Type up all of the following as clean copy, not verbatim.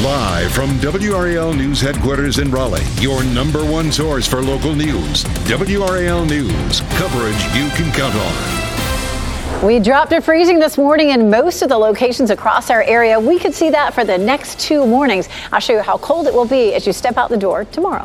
Live from WRAL News Headquarters in Raleigh, your number one source for local news. WRAL News, coverage you can count on. We dropped to freezing this morning in most of the locations across our area. We could see that for the next 2 mornings. I'll show you how cold it will be as you step out the door tomorrow.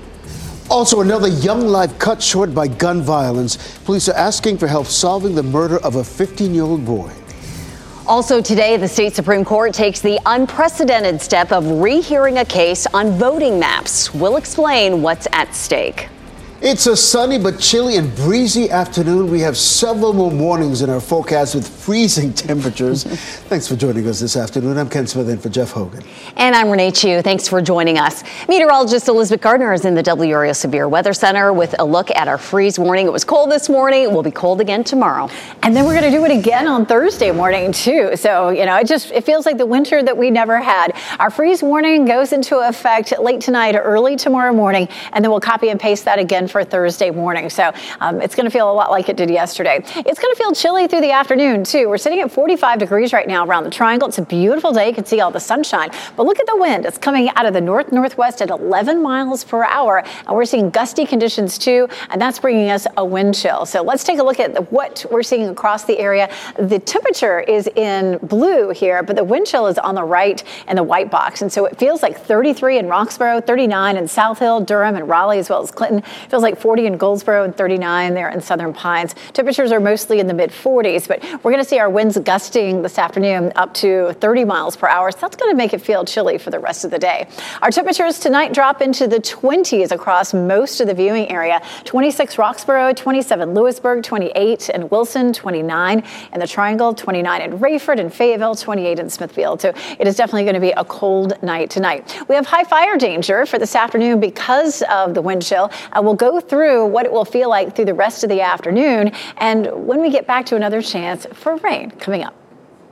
Also, another young life cut short by gun violence. Police are asking for help solving the murder of a 15-year-old boy. Also today, the state Supreme Court takes the unprecedented step of rehearing a case on voting maps. We'll explain what's at stake. It's a sunny but chilly and breezy afternoon. We have several more mornings in our forecast with freezing temperatures. Thanks for joining us this afternoon. I'm Ken Smith in for Jeff Hogan. And I'm Renee Chu. Thanks for joining us. Meteorologist Elizabeth Gardner is in the WRAL Severe Weather Center with a look at our freeze warning. It was cold this morning. It will be cold again tomorrow. And then we're going to do it again on Thursday morning, too. So, it feels like the winter that we never had. Our freeze warning goes into effect late tonight or early tomorrow morning, and then we'll copy and paste that again for Thursday morning. So it's going to feel a lot like it did yesterday. It's going to feel chilly through the afternoon, too. We're sitting at 45 degrees right now around the Triangle. It's a beautiful day. You can see all the sunshine. But look at the wind. It's coming out of the north-northwest at 11 miles per hour. And we're seeing gusty conditions, too. And that's bringing us a wind chill. So let's take a look at what we're seeing across the area. The temperature is in blue here, but the wind chill is on the right in the white box. And so it feels like 33 in Roxborough, 39 in South Hill, Durham, and Raleigh, as well as Clinton. It feels like 40 in Goldsboro and 39 there in Southern Pines. Temperatures are mostly in the mid-40s, but we're going to see our winds gusting this afternoon up to 30 miles per hour. So that's going to make it feel chilly for the rest of the day. Our temperatures tonight drop into the 20s across most of the viewing area. 26 Roxboro, 27 Lewisburg, 28 in Wilson, 29 in the Triangle, 29 in Rayford and Fayetteville, 28 in Smithfield. So it is definitely going to be a cold night tonight. We have high fire danger for this afternoon because of the wind chill. We'll go through what it will feel like through the rest of the afternoon, and when we get back to another chance for rain coming up.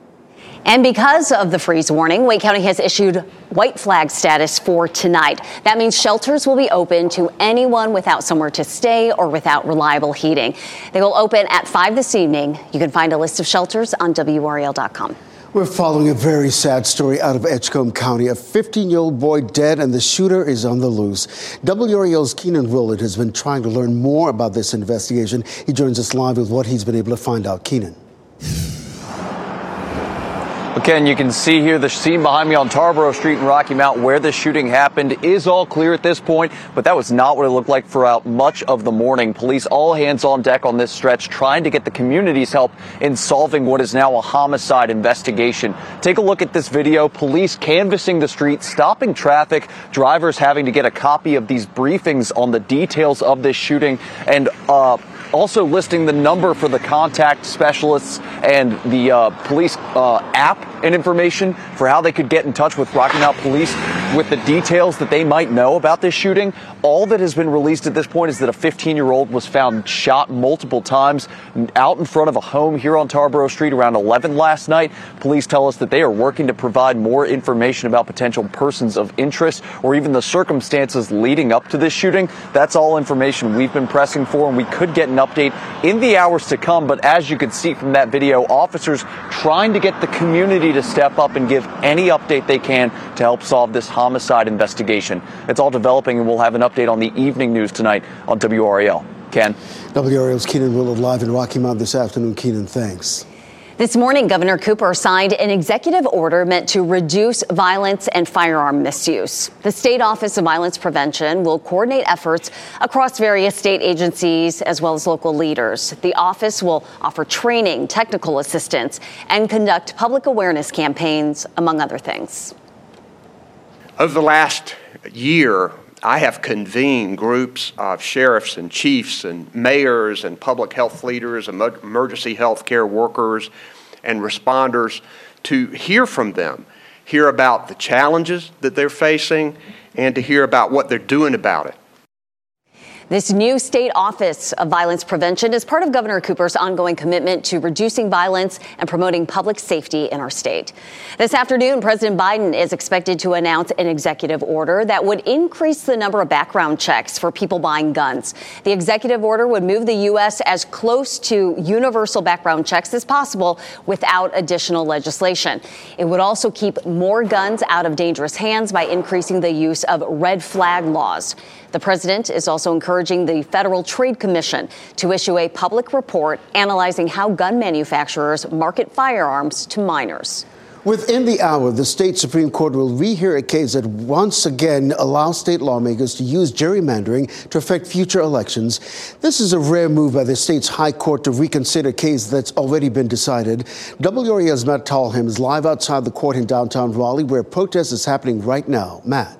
And because of the freeze warning, Wake County has issued white flag status for tonight. That means shelters will be open to anyone without somewhere to stay or without reliable heating. They will open at 5 this evening. You can find a list of shelters on WRAL.com. We're following a very sad story out of Edgecombe County. A 15-year-old boy dead and the shooter is on the loose. WRAL's Keenan Willard has been trying to learn more about this investigation. He joins us live with what he's been able to find out. Keenan. Ken, you can see here the scene behind me on Tarboro Street in Rocky Mount where the shooting happened is all clear at this point, but that was not what it looked like throughout much of the morning. Police all hands on deck on this stretch trying to get the community's help in solving what is now a homicide investigation. Take a look at this video. Police canvassing the street, stopping traffic, drivers having to get a copy of these briefings on the details of this shooting, and also listing the number for the contact specialists and the police app and information for how they could get in touch with Rocky Mount Police with the details that they might know about this shooting. All that has been released at this point is that a 15-year-old was found shot multiple times out in front of a home here on Tarboro Street around 11 last night. Police tell us that they are working to provide more information about potential persons of interest or even the circumstances leading up to this shooting. That's all information we've been pressing for, and we could get an update in the hours to come. But as you could see from that video, officers trying to get the community to step up and give any update they can to help solve this homicide investigation. It's all developing, and we'll have an update on the evening news tonight on WRAL. Ken. WRAL's Keenan Willard live in Rocky Mount this afternoon. Keenan, thanks. This morning, Governor Cooper signed an executive order meant to reduce violence and firearm misuse. The State Office of Violence Prevention will coordinate efforts across various state agencies as well as local leaders. The office will offer training, technical assistance, and conduct public awareness campaigns, among other things. Over the last year, I have convened groups of sheriffs and chiefs and mayors and public health leaders, emergency health care workers and responders to hear from them, hear about the challenges that they're facing, and to hear about what they're doing about it. This new state office of violence prevention is part of Governor Cooper's ongoing commitment to reducing violence and promoting public safety in our state. This afternoon, President Biden is expected to announce an executive order that would increase the number of background checks for people buying guns. The executive order would move the U.S. as close to universal background checks as possible without additional legislation. It would also keep more guns out of dangerous hands by increasing the use of red flag laws. The president is also encouraging the Federal Trade Commission to issue a public report analyzing how gun manufacturers market firearms to minors. Within the hour, the state Supreme Court will rehear a case that once again allows state lawmakers to use gerrymandering to affect future elections. This is a rare move by the state's high court to reconsider a case that's already been decided. WRAL's Matt Tallham is live outside the court in downtown Raleigh, where a protest is happening right now. Matt.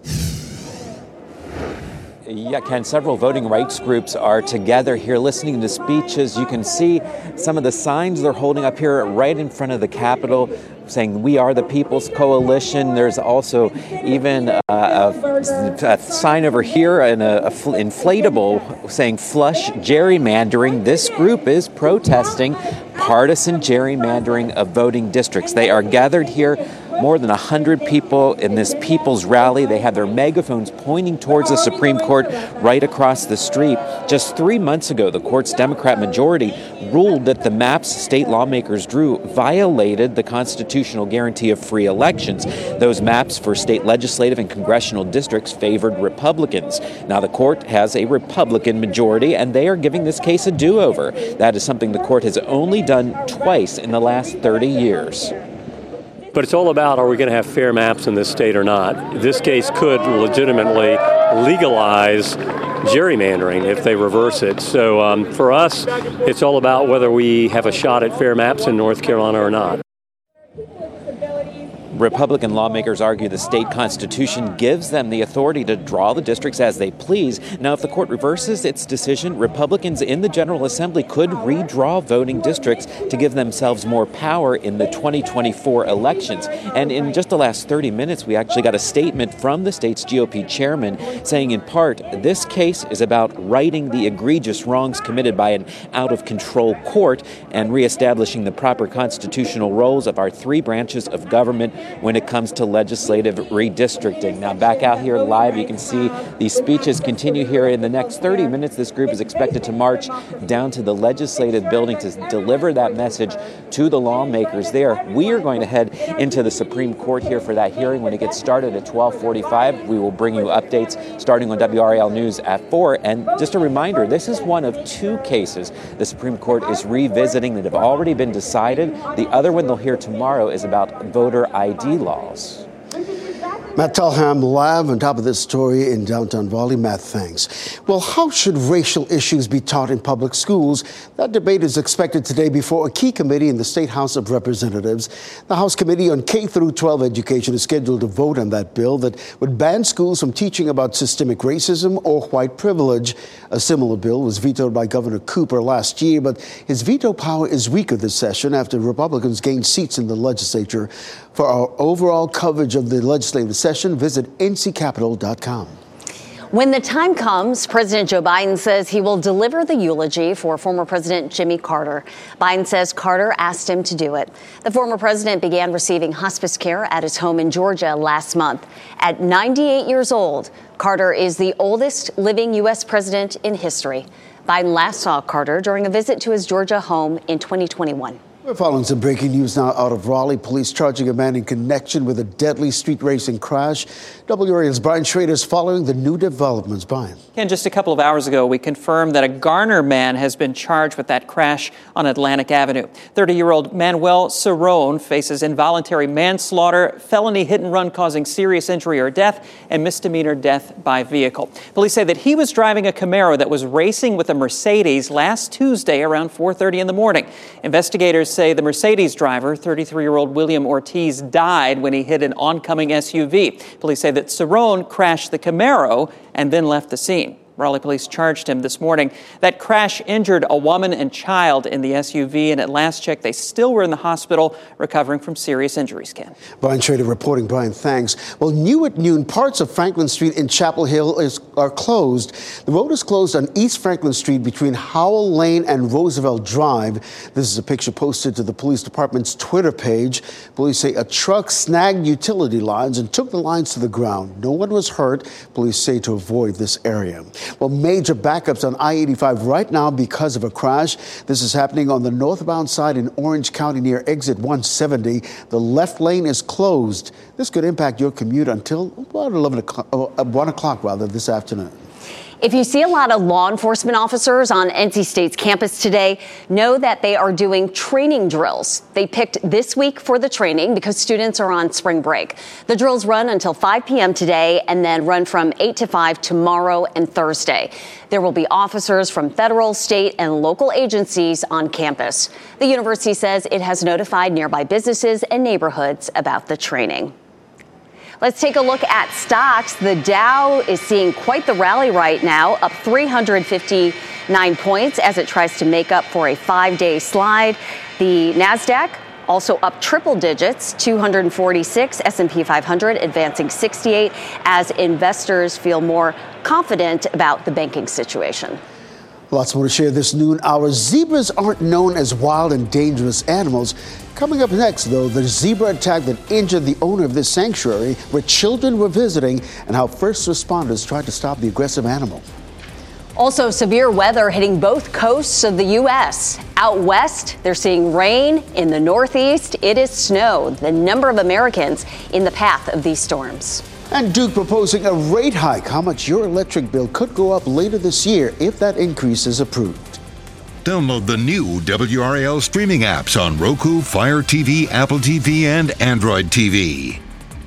Yeah, Ken, several voting rights groups are together here listening to speeches. You can see some of the signs they're holding up here right in front of the Capitol saying, "We are the People's Coalition." There's also even a sign over here and a inflatable saying "Flush Gerrymandering." This group is protesting partisan gerrymandering of voting districts. They are gathered here, more than 100 people in this people's rally. They have their megaphones pointing towards the Supreme Court right across the street. Just 3 months ago, the court's Democrat majority ruled that the maps state lawmakers drew violated the constitutional guarantee of free elections. Those maps for state legislative and congressional districts favored Republicans. Now the court has a Republican majority, and they are giving this case a do-over. That is something the court has only done twice in the last 30 years. But it's all about, are we going to have fair maps in this state or not? This case could legitimately legalize gerrymandering if they reverse it. So for us, it's all about whether we have a shot at fair maps in North Carolina or not. Republican lawmakers argue the state constitution gives them the authority to draw the districts as they please. Now, if the court reverses its decision, Republicans in the General Assembly could redraw voting districts to give themselves more power in the 2024 elections. And in just the last 30 minutes, we actually got a statement from the state's GOP chairman saying, in part, this case is about righting the egregious wrongs committed by an out-of-control court and reestablishing the proper constitutional roles of our three branches of government when it comes to legislative redistricting. Now, back out here live, you can see these speeches continue here. In the next 30 minutes, this group is expected to march down to the legislative building to deliver that message to the lawmakers there. We are going to head into the Supreme Court here for that hearing. When it gets started at 12:45, we will bring you updates starting on WRAL News at 4. And just a reminder, this is one of two cases the Supreme Court is revisiting that have already been decided. The other one they'll hear tomorrow is about voter ID laws. Matt Tallham live on top of this story in downtown Raleigh. Matt, thanks. Well, how should racial issues be taught in public schools? That debate is expected today before a key committee in the State House of Representatives. The House Committee on K-12 Education is scheduled to vote on that bill that would ban schools from teaching about systemic racism or white privilege. A similar bill was vetoed by Governor Cooper last year, but his veto power is weaker this session after Republicans gained seats in the legislature. For our overall coverage of the legislative session, visit nccapital.com. When the time comes, President Joe Biden says he will deliver the eulogy for former President Jimmy Carter. Biden says Carter asked him to do it. The former president began receiving hospice care at his home in Georgia last month. At 98 years old, Carter is the oldest living U.S. president in history. Biden last saw Carter during a visit to his Georgia home in 2021. We're following some breaking news now out of Raleigh. Police charging a man in connection with a deadly street racing crash. WRAL's Brian Schrader is following the new developments. Brian. And just a couple of hours ago, we confirmed that a Garner man has been charged with that crash on Atlantic Avenue. 30-year-old Manuel Cerrone faces involuntary manslaughter, felony hit and run causing serious injury or death, and misdemeanor death by vehicle. Police say that he was driving a Camaro that was racing with a Mercedes last Tuesday around 4:30 in the morning. Investigators say the Mercedes driver, 33-year-old William Ortiz, died when he hit an oncoming SUV. Police say that Cerrone crashed the Camaro and then left the scene. Raleigh police charged him this morning. That crash injured a woman and child in the SUV, and at last check, they still were in the hospital recovering from serious injuries, Ken. Brian Schrader reporting. Brian, thanks. Well, new at noon, parts of Franklin Street in Chapel Hill are closed. The road is closed on East Franklin Street between Howell Lane and Roosevelt Drive. This is a picture posted to the police department's Twitter page. Police say a truck snagged utility lines and took the lines to the ground. No one was hurt, police say, to avoid this area. Well, major backups on I-85 right now because of a crash. This is happening on the northbound side in Orange County near exit 170. The left lane is closed. This could impact your commute until about 1 o'clock this afternoon. If you see a lot of law enforcement officers on NC State's campus today, know that they are doing training drills. They picked this week for the training because students are on spring break. The drills run until 5 p.m. today and then run from 8 to 5 tomorrow and Thursday. There will be officers from federal, state, and local agencies on campus. The university says it has notified nearby businesses and neighborhoods about the training. Let's take a look at stocks. The Dow is seeing quite the rally right now, up 359 points as it tries to make up for a 5-day slide. The Nasdaq also up triple digits, 246, S&P 500 advancing 68 as investors feel more confident about the banking situation. Lots more to share this noon hour. Zebras aren't known as wild and dangerous animals. Coming up next, though, the zebra attack that injured the owner of this sanctuary where children were visiting and how first responders tried to stop the aggressive animal. Also, severe weather hitting both coasts of the U.S. Out west, they're seeing rain. In the Northeast, it is snow. The number of Americans in the path of these storms. And Duke proposing a rate hike. How much your electric bill could go up later this year if that increase is approved. Download the new WRAL streaming apps on Roku, Fire TV, Apple TV, and Android TV.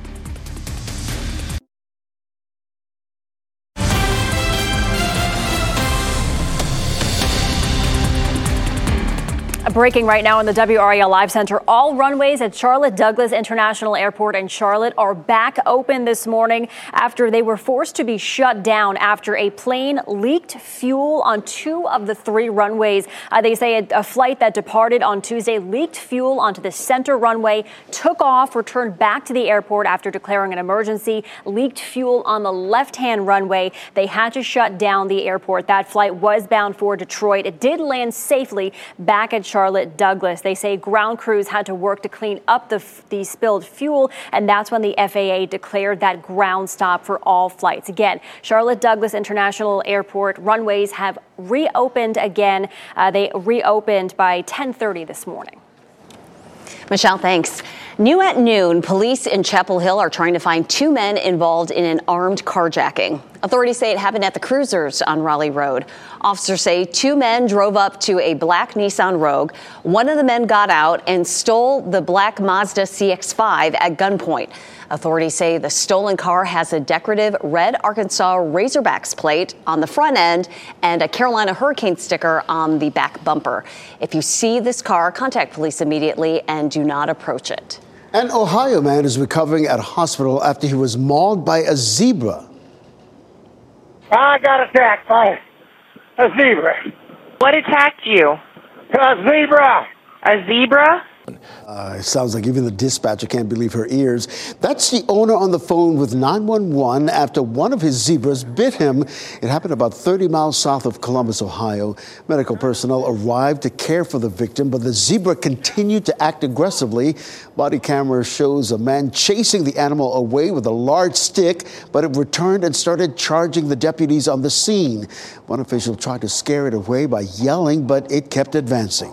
Breaking right now in the WRAL Live Center, all runways at Charlotte Douglas International Airport in Charlotte are back open this morning after they were forced to be shut down after a plane leaked fuel on 2 of the 3 runways. They say a flight that departed on Tuesday leaked fuel onto the center runway, took off, returned back to the airport after declaring an emergency, leaked fuel on the left-hand runway. They had to shut down the airport. That flight was bound for Detroit. It did land safely back at Charlotte Douglas. They say ground crews had to work to clean up the spilled fuel, and that's when the FAA declared that ground stop for all flights. Again, Charlotte Douglas International Airport runways have reopened again. They reopened by 10:30 this morning. Michelle, thanks. New at noon, police in Chapel Hill are trying to find 2 men involved in an armed carjacking. Authorities say it happened at the Cruisers on Raleigh Road. Officers say 2 men drove up to a black Nissan Rogue. One of the men got out and stole the black Mazda CX-5 at gunpoint. Authorities say the stolen car has a decorative red Arkansas Razorbacks plate on the front end and a Carolina Hurricane sticker on the back bumper. If you see this car, contact police immediately and do not approach it. An Ohio man is recovering at a hospital after he was mauled by a zebra. I got attacked by a zebra. What attacked you? A zebra. A zebra? It sounds like even the dispatcher can't believe her ears. That's the owner on the phone with 911 after one of his zebras bit him. It happened about 30 miles south of Columbus, Ohio. Medical personnel arrived to care for the victim, but the zebra continued to act aggressively. Body camera shows a man chasing the animal away with a large stick, but it returned and started charging the deputies on the scene. One official tried to scare it away by yelling, but it kept advancing.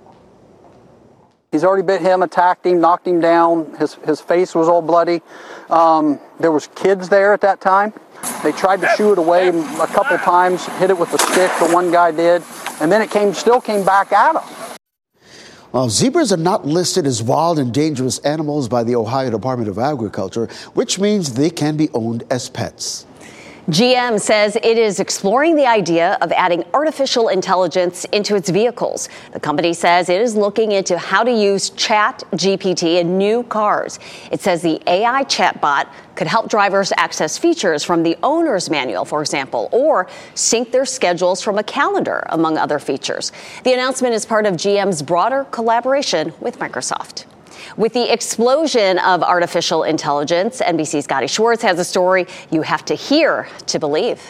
He's already bit him, attacked him, knocked him down. His face was all bloody. There was kids there at that time. They tried to shoo it away a couple times, hit it with a stick, the one guy did, and then it still came back at him. Well, zebras are not listed as wild and dangerous animals by the Ohio Department of Agriculture, which means they can be owned as pets. GM says it is exploring the idea of adding artificial intelligence into its vehicles. The company says it is looking into how to use ChatGPT in new cars. It says the AI chatbot could help drivers access features from the owner's manual, for example, or sync their schedules from a calendar, among other features. The announcement is part of GM's broader collaboration with Microsoft. With the explosion of artificial intelligence, NBC's Scotty Schwartz has a story you have to hear to believe.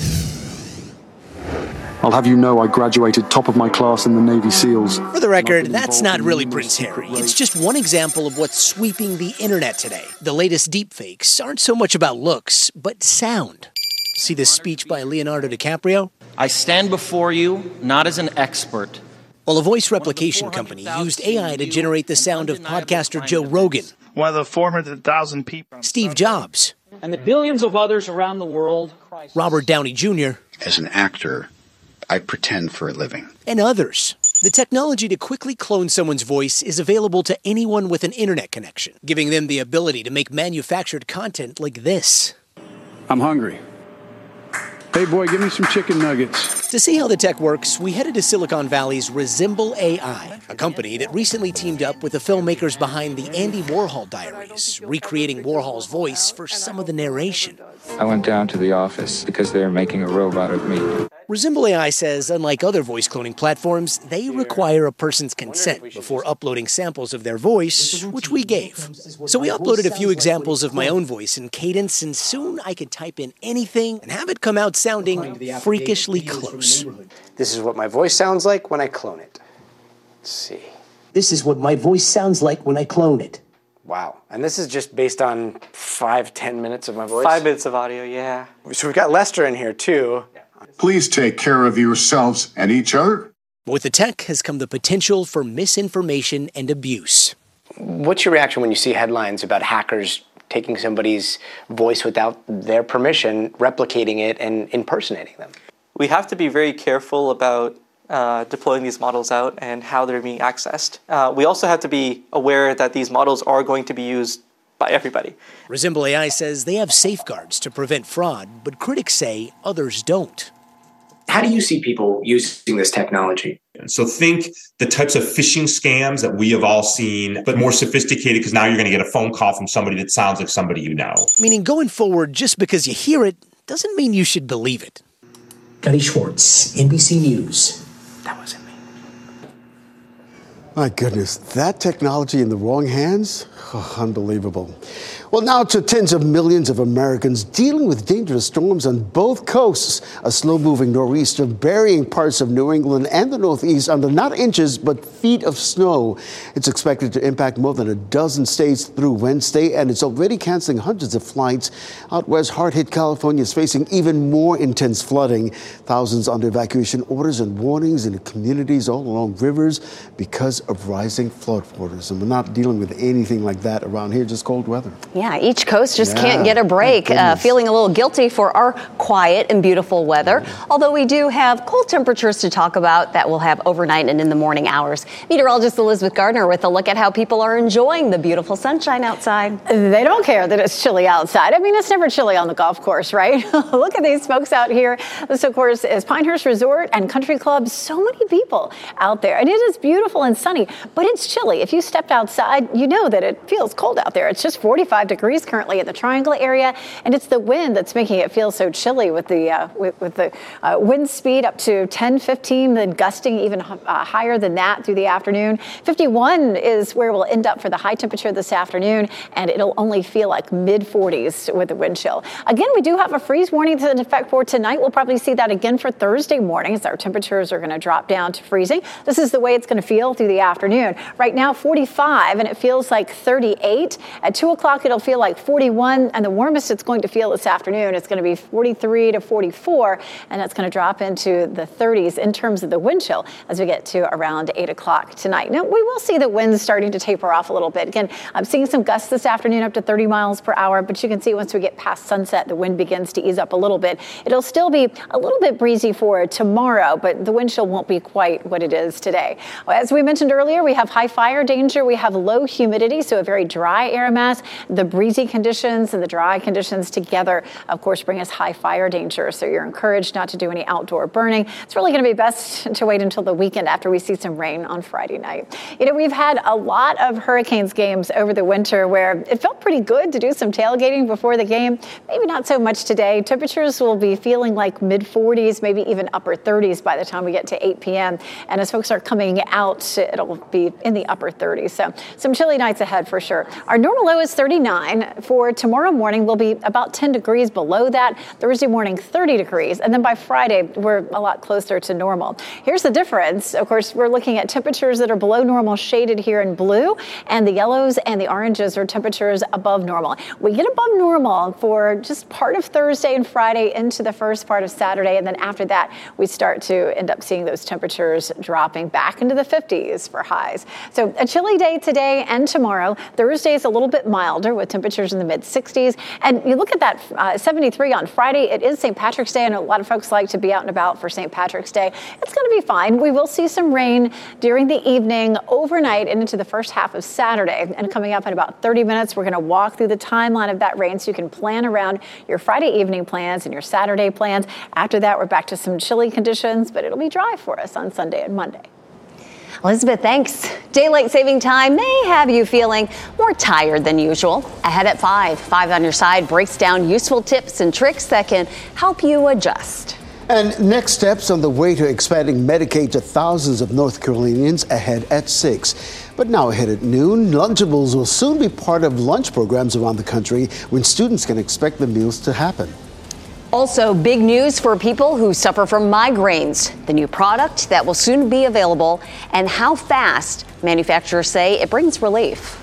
I'll have you know I graduated top of my class in the Navy SEALs. For the record, that's not really Prince Harry. It's just one example of what's sweeping the internet today. The latest deepfakes aren't so much about looks, but sound. See this speech by Leonardo DiCaprio? I stand before you not as an expert. Well, a voice replication company used AI to generate the sound of podcaster Joe Rogan, one of the 400,000 people, Steve Jobs, and the billions of others around the world, Robert Downey Jr. As an actor, I pretend for a living. And others. The technology to quickly clone someone's voice is available to anyone with an internet connection, giving them the ability to make manufactured content like this. I'm hungry. Hey, boy, give me some chicken nuggets. To see how the tech works, we headed to Silicon Valley's Resemble AI, a company that recently teamed up with the filmmakers behind the Andy Warhol Diaries, recreating Warhol's voice for some of the narration. I went down to the office because they were making a robot of me. Resemble AI says, unlike other voice cloning platforms, they require a person's consent before uploading samples of their voice, which we gave. So we uploaded a few examples of my own voice in Cadence, and soon I could type in anything and have it come out sounding freakishly close. This is what my voice sounds like when I clone it. Let's see. This is what my voice sounds like when I clone it. Wow. And this is just based on 5-10 minutes of my voice? 5 minutes of audio, yeah. So we've got Lester in here, too. Please take care of yourselves and each other. With the tech has come the potential for misinformation and abuse. What's your reaction when you see headlines about hackers taking somebody's voice without their permission, replicating it, and impersonating them? We have to be very careful about deploying these models out and how they're being accessed. We also have to be aware that these models are going to be used by everybody. Resemble AI says they have safeguards to prevent fraud, but critics say others don't. How do you see people using this technology? So think the types of phishing scams that we have all seen, but more sophisticated because now you're going to get a phone call from somebody that sounds like somebody you know. Meaning going forward, just because you hear it doesn't mean you should believe it. Scotty Schwartz, NBC News. That wasn't me. My goodness, that technology in the wrong hands? Oh, unbelievable. Well, now to tens of millions of Americans dealing with dangerous storms on both coasts. A slow-moving nor'easter burying parts of New England and the Northeast under not inches, but feet of snow. It's expected to impact more than a dozen states through Wednesday, and it's already canceling hundreds of flights. Out west, hard-hit California is facing even more intense flooding. Thousands under evacuation orders and warnings in communities all along rivers because of rising floodwaters. And we're not dealing with anything like that around here, just cold weather. Yeah, each coast just can't get a break. Feeling a little guilty for our quiet and beautiful weather. Although we do have cold temperatures to talk about that we'll have overnight and in the morning hours. Meteorologist Elizabeth Gardner with a look at how people are enjoying the beautiful sunshine outside. They don't care that it's chilly outside. I mean, it's never chilly on the golf course, right? Look at these folks out here. This, of course, is Pinehurst Resort and Country Club. So many people out there. And it is beautiful and sunny, but it's chilly. If you stepped outside, you know that it feels cold out there. It's just 45 degrees currently in the Triangle area, and it's the wind that's making it feel so chilly with the wind speed up to 10, 15, then gusting even higher than that through the afternoon. 51 is where we'll end up for the high temperature this afternoon, and it'll only feel like mid-40s with the wind chill. Again, we do have a freeze warning in effect for tonight. We'll probably see that again for Thursday morning as our temperatures are going to drop down to freezing. This is the way it's going to feel through the afternoon. Right now, 45, and it feels like 38. At 2 o'clock, it'll feel like 41, and the warmest it's going to feel this afternoon, it's going to be 43 to 44, and it's going to drop into the 30s in terms of the wind chill as we get to around 8 o'clock tonight. Now, we will see the winds starting to taper off a little bit. Again, I'm seeing some gusts this afternoon up to 30 miles per hour, but you can see once we get past sunset, the wind begins to ease up a little bit. It'll still be a little bit breezy for tomorrow, but the wind chill won't be quite what it is today. As we mentioned earlier, we have high fire danger. We have low humidity, so a very dry air mass. The breezy conditions and the dry conditions together, of course, bring us high fire danger. So you're encouraged not to do any outdoor burning. It's really going to be best to wait until the weekend after we see some rain on Friday night. You know, we've had a lot of Hurricanes games over the winter where it felt pretty good to do some tailgating before the game. Maybe not so much today. Temperatures will be feeling like mid-40s, maybe even upper 30s by the time we get to 8 p.m. And as folks are coming out, it'll be in the upper 30s. So some chilly nights ahead for sure. Our normal low is 39. For tomorrow morning, we'll be about 10 degrees below that. Thursday morning, 30 degrees. And then by Friday, we're a lot closer to normal. Here's the difference. Of course, we're looking at temperatures that are below normal, shaded here in blue, and the yellows and the oranges are temperatures above normal. We get above normal for just part of Thursday and Friday into the first part of Saturday, and then after that, we start to end up seeing those temperatures dropping back into the 50s for highs. So a chilly day today and tomorrow. Thursday is a little bit milder with temperatures in the mid-60s, and you look at that 73 on Friday. It is St. Patrick's Day, and a lot of folks like to be out and about for St. Patrick's Day. It's going to be fine. We will see some rain during the evening, overnight, and into the first half of Saturday. And coming up in about 30 minutes, we're going to walk through the timeline of that rain so you can plan around your Friday evening plans and your Saturday plans. After that, we're back to some chilly conditions, but it'll be dry for us on Sunday and Monday. Elizabeth, thanks. Daylight saving time may have you feeling more tired than usual. Ahead at 5. 5 on your side breaks down useful tips and tricks that can help you adjust. And next steps on the way to expanding Medicaid to thousands of North Carolinians ahead at 6. But now ahead at noon, Lunchables will soon be part of lunch programs around the country when students can expect the meals to happen. Also, big news for people who suffer from migraines. The new product that will soon be available and how fast manufacturers say it brings relief.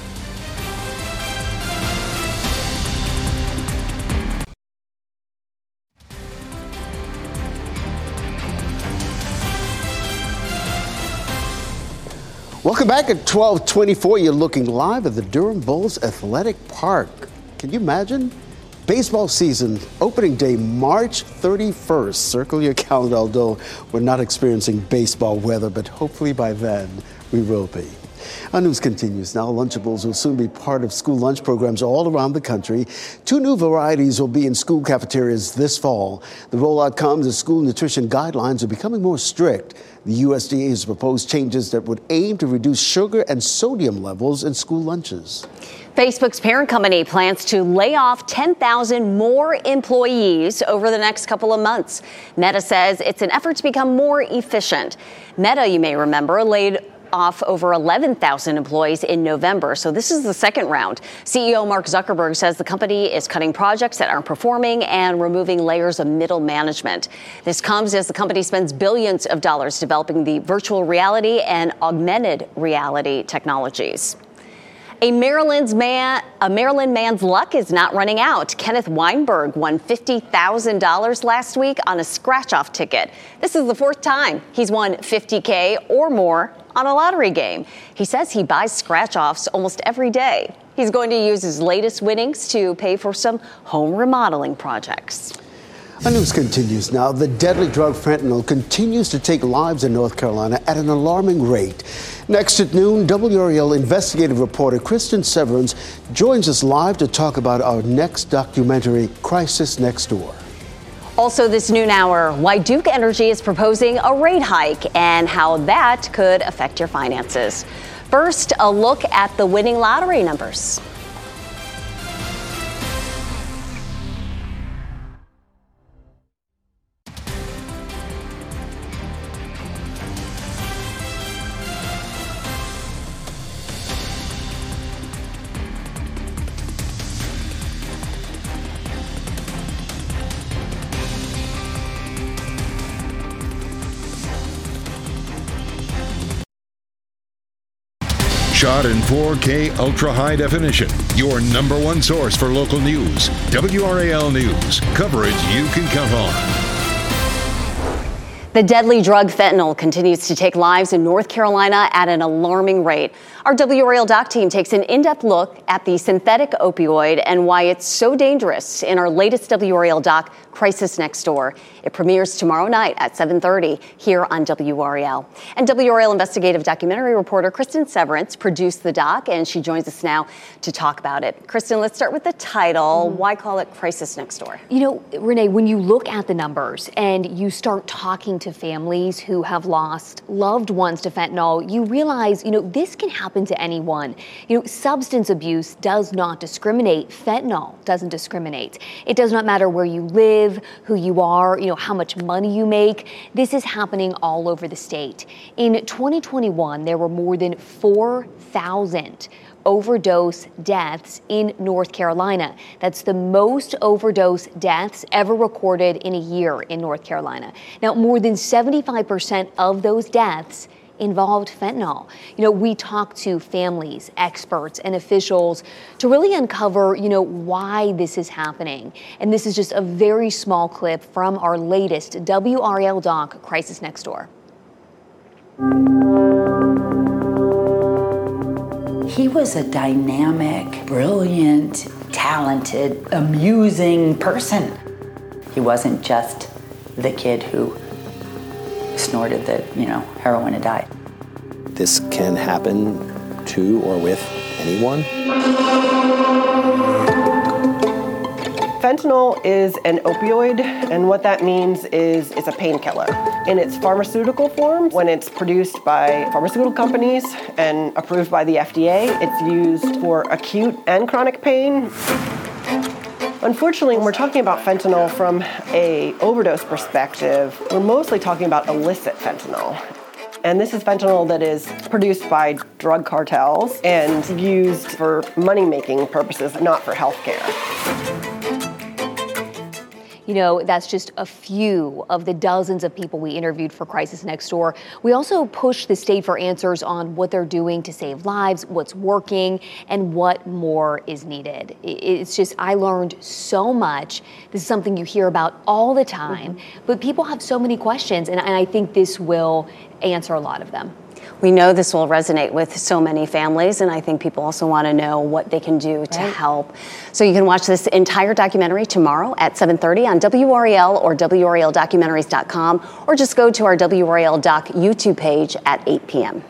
Welcome back at 12:24. You're looking live at the Durham Bulls Athletic Park. Can you imagine? Baseball season, opening day, March 31st. Circle your calendar, although we're not experiencing baseball weather, but hopefully by then we will be. Our news continues now. Lunchables will soon be part of school lunch programs all around the country. 2 new varieties will be in school cafeterias this fall. The rollout comes as school nutrition guidelines are becoming more strict. The USDA has proposed changes that would aim to reduce sugar and sodium levels in school lunches. Facebook's parent company plans to lay off 10,000 more employees over the next couple of months. Meta says it's an effort to become more efficient. Meta, you may remember, laid off over 11,000 employees in November. So this is the second round. CEO Mark Zuckerberg says the company is cutting projects that aren't performing and removing layers of middle management. This comes as the company spends billions of dollars developing the virtual reality and augmented reality technologies. A Maryland man's luck is not running out. Kenneth Weinberg won $50,000 last week on a scratch-off ticket. This is the 4th time he's won $50K or more on a lottery game. He says he buys scratch-offs almost every day. He's going to use his latest winnings to pay for some home remodeling projects. Our news continues now. The deadly drug fentanyl continues to take lives in North Carolina at an alarming rate. Next at noon, WRAL investigative reporter Kristen Severance joins us live to talk about our next documentary, Crisis Next Door. Also this noon hour, why Duke Energy is proposing a rate hike and how that could affect your finances. First, a look at the winning lottery numbers. Shot in 4K ultra high definition. Your number one source for local news. WRAL News. Coverage you can count on. The deadly drug fentanyl continues to take lives in North Carolina at an alarming rate. Our WRAL Doc team takes an in-depth look at the synthetic opioid and why it's so dangerous in our latest WRAL Doc, Crisis Next Door. It premieres tomorrow night at 7:30 here on WRAL. And WRAL investigative documentary reporter Kristen Severance produced the doc, and she joins us now to talk about it. Kristen, let's start with the title. Why call it Crisis Next Door? You know, Renee, when you look at the numbers and you start talking to families who have lost loved ones to fentanyl, you realize, this can happen to anyone. Substance abuse does not discriminate. Fentanyl doesn't discriminate. It does not matter where you live, who you are, how much money you make. This is happening all over the state. In 2021, there were more than 4,000 overdose deaths in North Carolina. That's the most overdose deaths ever recorded in a year in North Carolina. Now, more than 75% of those deaths involved fentanyl. We talked to families, experts, and officials to really uncover, why this is happening. And this is just a very small clip from our latest WRAL Doc, Crisis Next Door. He was a dynamic, brilliant, talented, amusing person. He wasn't just the kid who snorted the, heroin and died. This can happen to or with anyone. Fentanyl is an opioid, and what that means is it's a painkiller. In its pharmaceutical form, when it's produced by pharmaceutical companies and approved by the FDA, it's used for acute and chronic pain. Unfortunately, when we're talking about fentanyl from an overdose perspective, we're mostly talking about illicit fentanyl. And this is fentanyl that is produced by drug cartels and used for money-making purposes, not for healthcare. That's just a few of the dozens of people we interviewed for Crisis Next Door. We also pushed the state for answers on what they're doing to save lives, what's working, and what more is needed. It's just, I learned so much. This is something you hear about all the time, but people have so many questions, and I think this will answer a lot of them. We know this will resonate with so many families, and I think people also want to know what they can do to help. So you can watch this entire documentary tomorrow at 7:30 on WRAL or WRALdocumentaries.com, or just go to our WRAL Doc YouTube page at 8 p.m.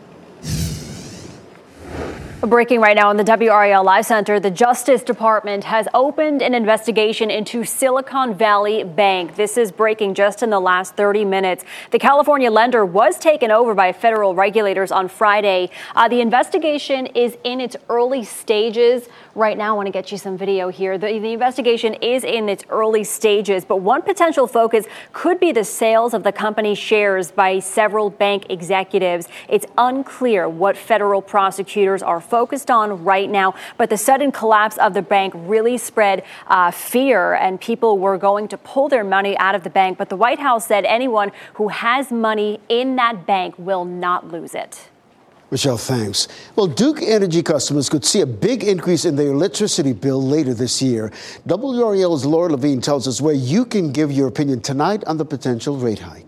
Breaking right now in the WRAL Live Center, the Justice Department has opened an investigation into Silicon Valley Bank. This is breaking just in the last 30 minutes. The California lender was taken over by federal regulators on Friday. The investigation is in its early stages. Right now, I want to get you some video here. The investigation is in its early stages, but one potential focus could be the sales of the company's shares by several bank executives. It's unclear what federal prosecutors are focused on right now, but the sudden collapse of the bank really spread fear, and people were going to pull their money out of the bank. But the White House said anyone who has money in that bank will not lose it. Michelle, thanks. Well, Duke Energy customers could see a big increase in their electricity bill later this year. WRAL's Laura Levine tells us where you can give your opinion tonight on the potential rate hike.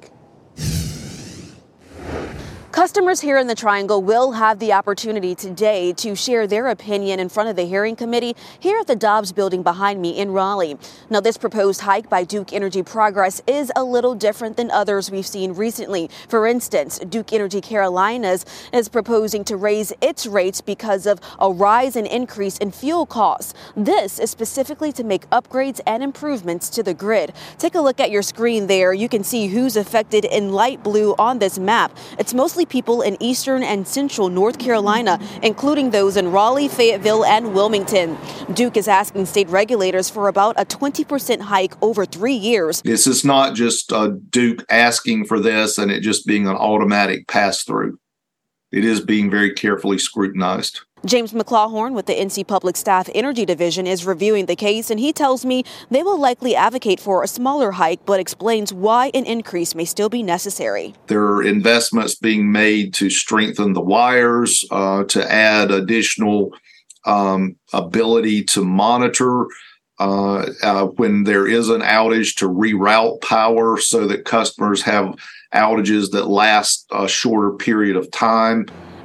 Customers here in the Triangle will have the opportunity today to share their opinion in front of the hearing committee here at the Dobbs building behind me in Raleigh. Now, this proposed hike by Duke Energy Progress is a little different than others we've seen recently. For instance, Duke Energy Carolinas is proposing to raise its rates because of a rise and increase in fuel costs. This is specifically to make upgrades and improvements to the grid. Take a look at your screen there. You can see who's affected in light blue on this map. It's mostly people in eastern and central North Carolina, including those in Raleigh, Fayetteville, and Wilmington. Duke is asking state regulators for about a 20% hike over 3 years. This is not just Duke asking for this and it just being an automatic pass-through. It is being very carefully scrutinized. James McClawhorn with the NC Public Staff Energy Division is reviewing the case, and he tells me they will likely advocate for a smaller hike, but explains why an increase may still be necessary. There are investments being made to strengthen the wires, to add additional ability to monitor when there is an outage, to reroute power so that customers have outages that last a shorter period of time.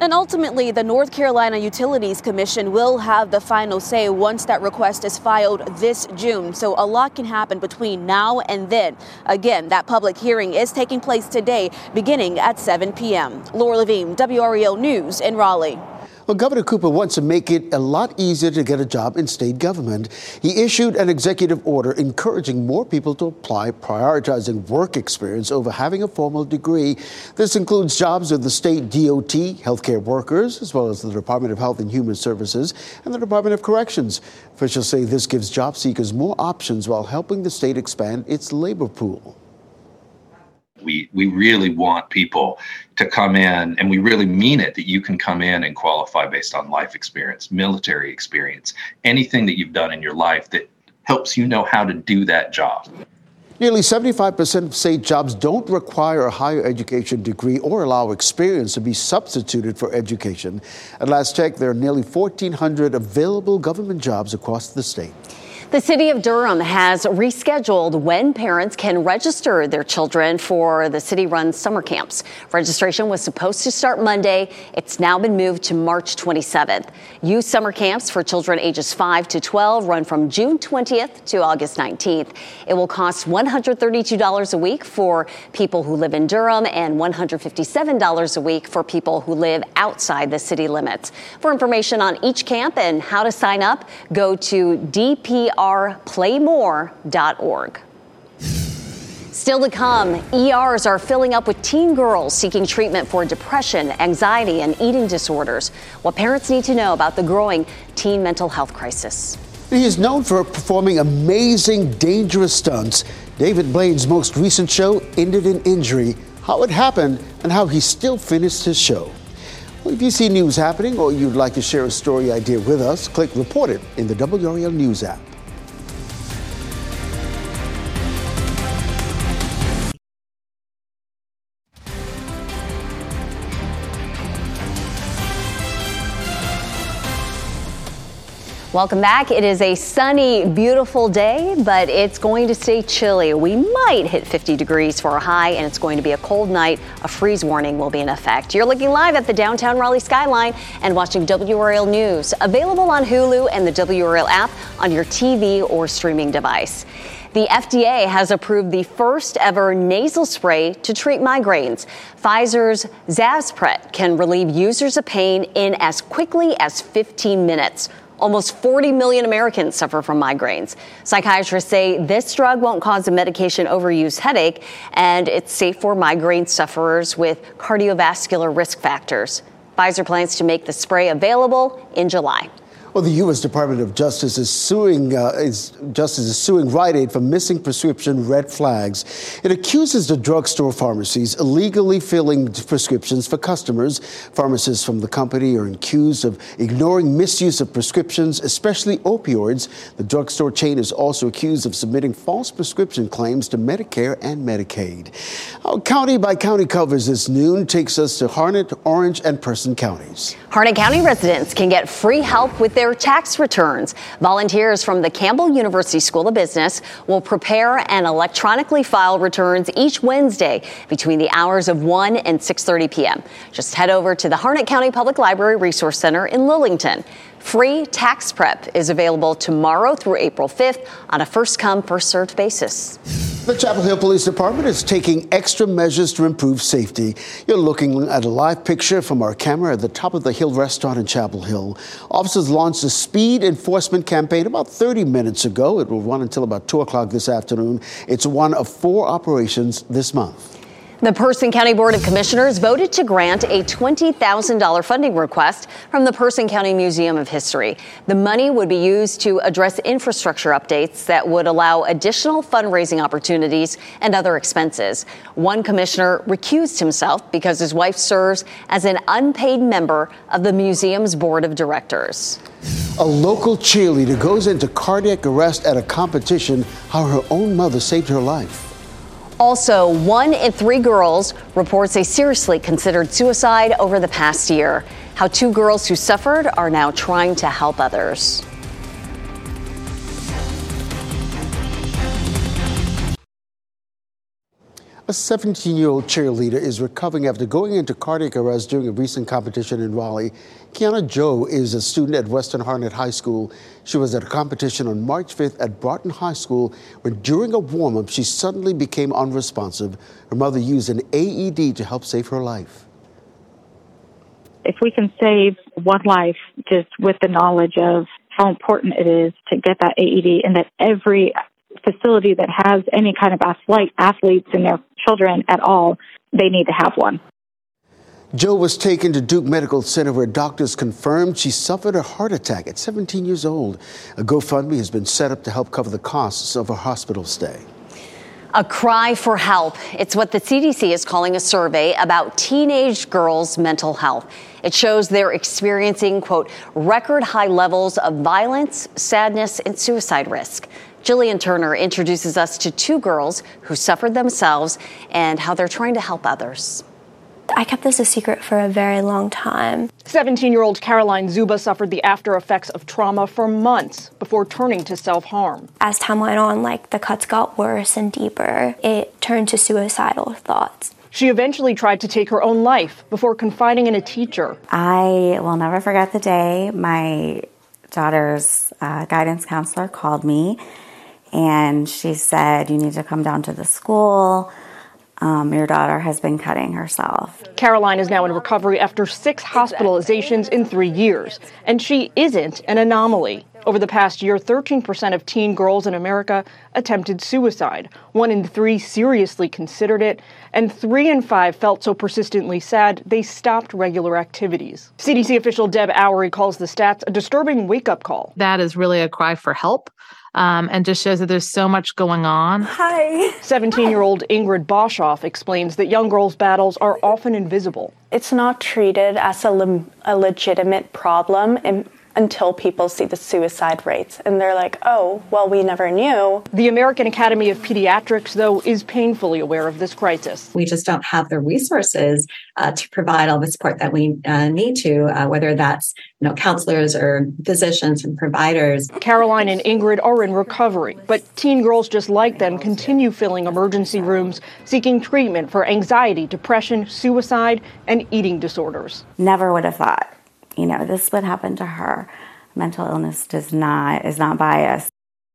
And ultimately, the North Carolina Utilities Commission will have the final say once that request is filed this June. So a lot can happen between now and then. Again, that public hearing is taking place today, beginning at 7 p.m. Laura Levine, WREL News in Raleigh. Well, Governor Cooper wants to make it a lot easier to get a job in state government. He issued an executive order encouraging more people to apply, prioritizing work experience over having a formal degree. This includes jobs with the state DOT, healthcare workers, as well as the Department of Health and Human Services and the Department of Corrections. Officials say this gives job seekers more options while helping the state expand its labor pool. We really want people to come in, and we really mean it, that you can come in and qualify based on life experience, military experience, anything that you've done in your life that helps you know how to do that job. Nearly 75% of state jobs don't require a higher education degree or allow experience to be substituted for education. At last check, there are nearly 1,400 available government jobs across the state. The city of Durham has rescheduled when parents can register their children for the city-run summer camps. Registration was supposed to start Monday. It's now been moved to March 27th. Youth summer camps for children ages 5 to 12 run from June 20th to August 19th. It will cost $132 a week for people who live in Durham and $157 a week for people who live outside the city limits. For information on each camp and how to sign up, go to DPRplaymore.org. Still to come, ERs are filling up with teen girls seeking treatment for depression, anxiety, and eating disorders. What parents need to know about the growing teen mental health crisis. He is known for performing amazing, dangerous stunts. David Blaine's most recent show ended in injury. How it happened and how he still finished his show. Well, if you see news happening or you'd like to share a story idea with us, click Report It in the WREL News app. Welcome back. It is a sunny, beautiful day, but it's going to stay chilly. We might hit 50 degrees for a high, and it's going to be a cold night. A freeze warning will be in effect. You're looking live at the downtown Raleigh skyline and watching WREL News. Available on Hulu and the WREL app on your TV or streaming device. The FDA has approved the first ever nasal spray to treat migraines. Pfizer's Zavzpret can relieve users of pain in as quickly as 15 minutes. Almost 40 million Americans suffer from migraines. Psychiatrists say this drug won't cause a medication overuse headache, and it's safe for migraine sufferers with cardiovascular risk factors. Pfizer plans to make the spray available in July. Well, the U.S. Department of Justice is suing Rite Aid for missing prescription red flags. It accuses the drugstore pharmacies illegally filling prescriptions for customers. Pharmacists from the company are accused of ignoring misuse of prescriptions, especially opioids. The drugstore chain is also accused of submitting false prescription claims to Medicare and Medicaid. Our county by county coverage this noon takes us to Harnett, Orange, and Person counties. Harnett County residents can get free help with their tax returns. Volunteers from the Campbell University School of Business will prepare and electronically file returns each Wednesday between the hours of 1 and 6:30 p.m. Just head over to the Harnett County Public Library Resource Center in Lillington. Free tax prep is available tomorrow through April 5th on a first-come, first-served basis. The Chapel Hill Police Department is taking extra measures to improve safety. You're looking at a live picture from our camera at the Top of the Hill restaurant in Chapel Hill. Officers launched a speed enforcement campaign about 30 minutes ago. It will run until about 2 o'clock this afternoon. It's one of 4 operations this month. The Person County Board of Commissioners voted to grant a $20,000 funding request from the Person County Museum of History. The money would be used to address infrastructure updates that would allow additional fundraising opportunities and other expenses. One commissioner recused himself because his wife serves as an unpaid member of the museum's board of directors. A local cheerleader goes into cardiac arrest at a competition, how her own mother saved her life. Also, 1 in 3 girls reports they seriously considered suicide over the past year. How 2 girls who suffered are now trying to help others. A 17-year-old cheerleader is recovering after going into cardiac arrest during a recent competition in Raleigh. Kiana Joe is a student at Western Harnett High School. She was at a competition on March 5th at Broughton High School when during a warm-up she suddenly became unresponsive. Her mother used an AED to help save her life. If we can save one life just with the knowledge of how important it is to get that AED, and that every facility that has any kind of athletes and their children at all, they need to have one. Joe was taken to Duke Medical Center where doctors confirmed she suffered a heart attack at 17 years old. A GoFundMe has been set up to help cover the costs of her hospital stay. A cry for help. It's what the CDC is calling a survey about teenage girls' mental health. It shows they're experiencing, quote, record high levels of violence, sadness, and suicide risk. Jillian Turner introduces us to two girls who suffered themselves and how they're trying to help others. I kept this a secret for a very long time. 17-year-old Caroline Zuba suffered the after effects of trauma for months before turning to self-harm. As time went on, the cuts got worse and deeper. It turned to suicidal thoughts. She eventually tried to take her own life before confiding in a teacher. I will never forget the day my daughter's guidance counselor called me, and she said, "You need to come down to the school. Your daughter has been cutting herself." Caroline is now in recovery after 6 hospitalizations in 3 years, and she isn't an anomaly. Over the past year, 13% of teen girls in America attempted suicide. 1 in 3 seriously considered it, and 3 in 5 felt so persistently sad they stopped regular activities. CDC official Deb Oury calls the stats a disturbing wake-up call. That is really a cry for help. And just shows that there's so much going on. Hi. 17-year-old Ingrid Boshoff explains that young girls' battles are often invisible. It's not treated as a legitimate problem until people see the suicide rates. And they're like, oh, well, we never knew. The American Academy of Pediatrics, though, is painfully aware of this crisis. We just don't have the resources to provide all the support that we need to, whether that's counselors or physicians and providers. Caroline and Ingrid are in recovery, but teen girls just like them continue filling emergency rooms, seeking treatment for anxiety, depression, suicide, and eating disorders. Never would have thought, this would happen to her. Mental illness is not biased.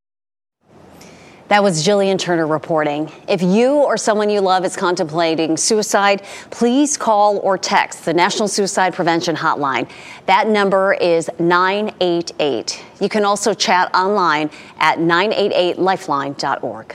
That was Jillian Turner reporting. If you or someone you love is contemplating suicide, please call or text the National Suicide Prevention Hotline. That number is 988. You can also chat online at 988lifeline.org.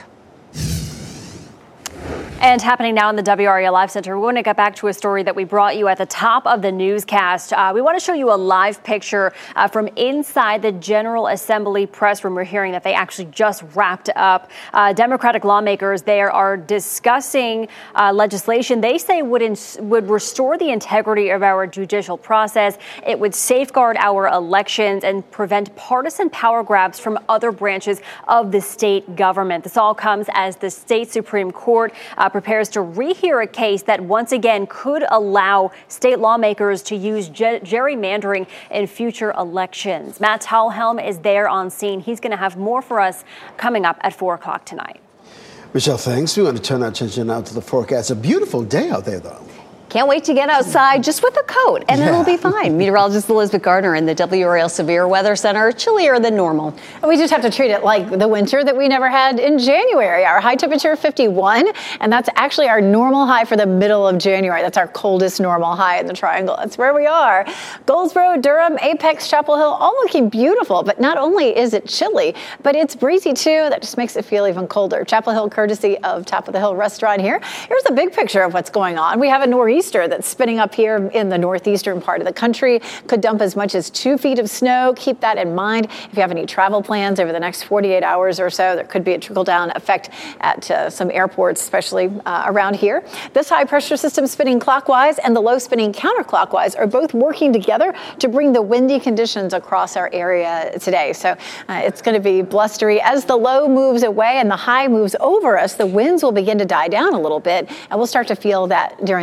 And happening now in the WRAL Live Center, we want to get back to a story that we brought you at the top of the newscast. We want to show you a live picture from inside the General Assembly press room. We're hearing that they actually just wrapped up. Democratic lawmakers there are discussing legislation they say would restore the integrity of our judicial process. It would safeguard our elections and prevent partisan power grabs from other branches of the state government. This all comes as the state Supreme Court prepares to rehear a case that once again could allow state lawmakers to use gerrymandering in future elections. Matt Thalhelm is there on scene. He's going to have more for us coming up at 4 o'clock tonight. Michelle, thanks. We want to turn our attention now to the forecast. A beautiful day out there, though. Can't wait to get outside just with a coat, and it'll be fine. Meteorologist Elizabeth Gardner in the WRAL Severe Weather Center, chillier than normal. And we just have to treat it like the winter that we never had in January. Our high temperature, 51, and that's actually our normal high for the middle of January. That's our coldest normal high in the Triangle. That's where we are. Goldsboro, Durham, Apex, Chapel Hill, all looking beautiful. But not only is it chilly, but it's breezy, too. That just makes it feel even colder. Chapel Hill, courtesy of Top of the Hill Restaurant here. Here's a big picture of what's going on. We have a nor'easter that's spinning up here in the northeastern part of the country. Could dump as much as 2 feet of snow. Keep that in mind. If you have any travel plans over the next 48 hours or so, there could be a trickle-down effect at some airports, especially around here. This high-pressure system spinning clockwise and the low spinning counterclockwise are both working together to bring the windy conditions across our area today. So it's going to be blustery. As the low moves away and the high moves over us, the winds will begin to die down a little bit, and we'll start to feel that during the day tomorrow.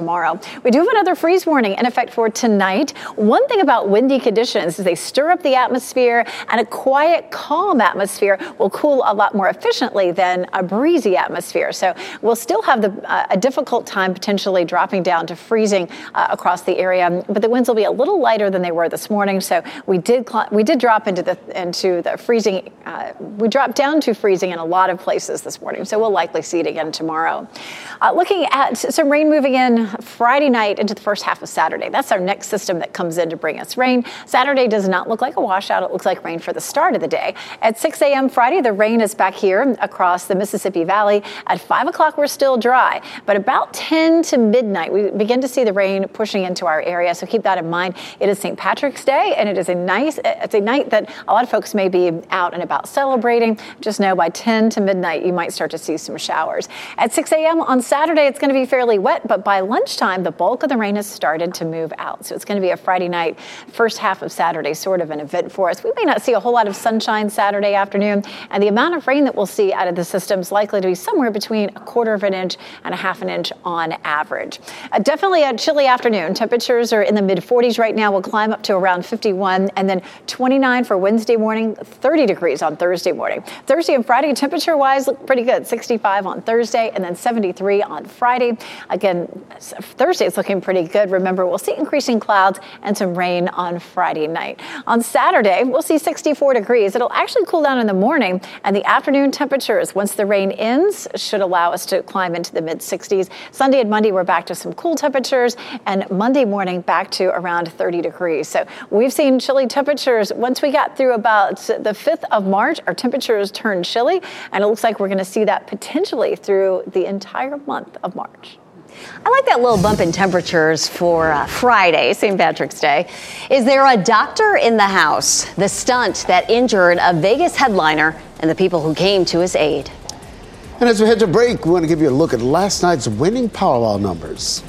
tomorrow. We do have another freeze warning in effect for tonight. One thing about windy conditions is they stir up the atmosphere, and a quiet, calm atmosphere will cool a lot more efficiently than a breezy atmosphere. So we'll still have a difficult time potentially dropping down to freezing across the area, but the winds will be a little lighter than they were this morning. So we did drop into the freezing. We dropped down to freezing in a lot of places this morning. So we'll likely see it again tomorrow. Looking at some rain moving in Friday night into the first half of Saturday. That's our next system that comes in to bring us rain. Saturday does not look like a washout. It looks like rain for the start of the day. At 6 a.m. Friday, the rain is back here across the Mississippi Valley. At 5 o'clock, we're still dry. But about 10 to midnight, we begin to see the rain pushing into our area. So keep that in mind. It is St. Patrick's Day, and it's a night that a lot of folks may be out and about celebrating. Just know by 10 to midnight, you might start to see some showers. At 6 a.m. on Saturday, it's going to be fairly wet, but by lunchtime, the bulk of the rain has started to move out. So it's going to be a Friday night, first half of Saturday, sort of an event for us. We may not see a whole lot of sunshine Saturday afternoon, and the amount of rain that we'll see out of the system is likely to be somewhere between 1/4 of an inch and 1/2 an inch on average. Definitely a chilly afternoon. Temperatures are in the mid-40s right now. We'll climb up to around 51, and then 29 for Wednesday morning, 30 degrees on Thursday morning. Thursday and Friday, temperature-wise, look pretty good. 65 on Thursday, and then 73 on Friday. Again, Thursday is looking pretty good. Remember, we'll see increasing clouds and some rain on Friday night. On Saturday, we'll see 64 degrees. It'll actually cool down in the morning, and the afternoon temperatures, once the rain ends, should allow us to climb into the mid-60s. Sunday and Monday, we're back to some cool temperatures, and Monday morning back to around 30 degrees. So we've seen chilly temperatures. Once we got through about the 5th of March, our temperatures turned chilly, and it looks like we're going to see that potentially through the entire month of March. I like that little bump in temperatures for Friday, St. Patrick's Day. Is there a doctor in the house? The stunt that injured a Vegas headliner and the people who came to his aid. And as we head to break, we want to give you a look at last night's winning Powerball numbers.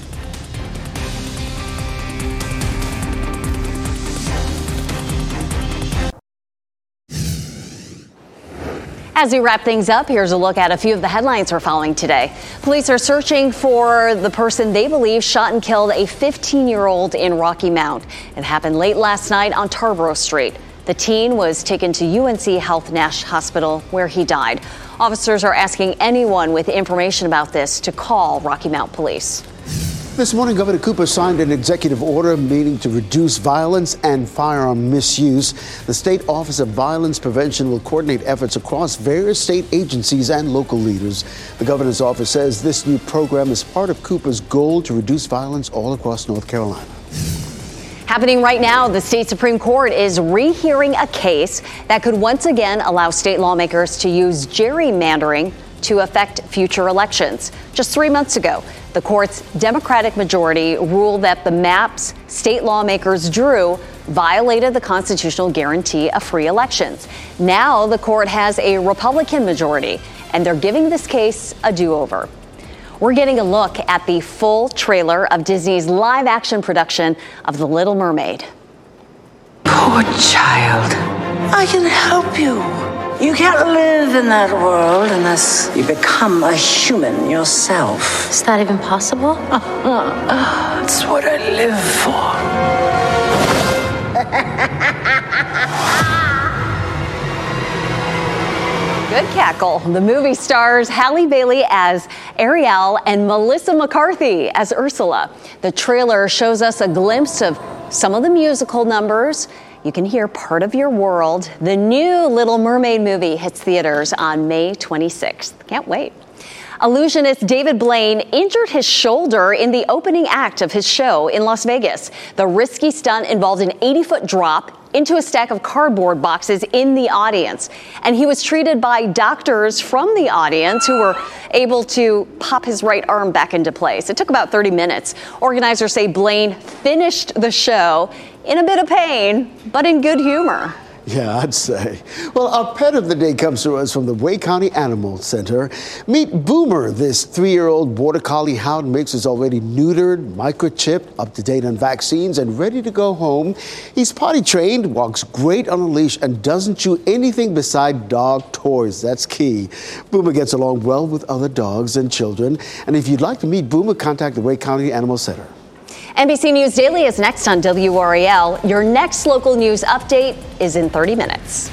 As we wrap things up, here's a look at a few of the headlines we're following today. Police are searching for the person they believe shot and killed a 15-year-old in Rocky Mount. It happened late last night on Tarboro Street. The teen was taken to UNC Health Nash Hospital, where he died. Officers are asking anyone with information about this to call Rocky Mount Police. This morning, Governor Cooper signed an executive order meaning to reduce violence and firearm misuse. The State Office of Violence Prevention will coordinate efforts across various state agencies and local leaders. The governor's office says this new program is part of Cooper's goal to reduce violence all across North Carolina. Happening right now, the state Supreme Court is rehearing a case that could once again allow state lawmakers to use gerrymandering to affect future elections. Just 3 months ago, the court's Democratic majority ruled that the maps state lawmakers drew violated the constitutional guarantee of free elections. Now the court has a Republican majority, and they're giving this case a do-over. We're getting a look at the full trailer of Disney's live-action production of The Little Mermaid. Poor child. I can help you. You can't live in that world unless you become a human yourself. Is that even possible? It's what I live for. Good cackle. The movie stars Halle Bailey as Ariel and Melissa McCarthy as Ursula. The trailer shows us a glimpse of some of the musical numbers. You can hear Part of Your World. The new Little Mermaid movie hits theaters on May 26th. Can't wait. Illusionist David Blaine injured his shoulder in the opening act of his show in Las Vegas. The risky stunt involved an 80-foot drop into a stack of cardboard boxes in the audience. And he was treated by doctors from the audience who were able to pop his right arm back into place. It took about 30 minutes. Organizers say Blaine finished the show in a bit of pain, but in good humor. Yeah, I'd say. Well, our pet of the day comes to us from the Wake County Animal Center. Meet Boomer. This 3-year-old Border Collie hound mix is already neutered, microchipped, up to date on vaccines, and ready to go home. He's potty trained, walks great on a leash, and doesn't chew anything beside dog toys. That's key. Boomer gets along well with other dogs and children. And if you'd like to meet Boomer, contact the Wake County Animal Center. NBC News Daily is next on WRAL. Your next local news update is in 30 minutes.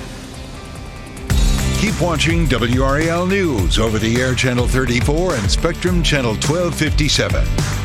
Keep watching WRAL News over the air Channel 34 and Spectrum Channel 1257.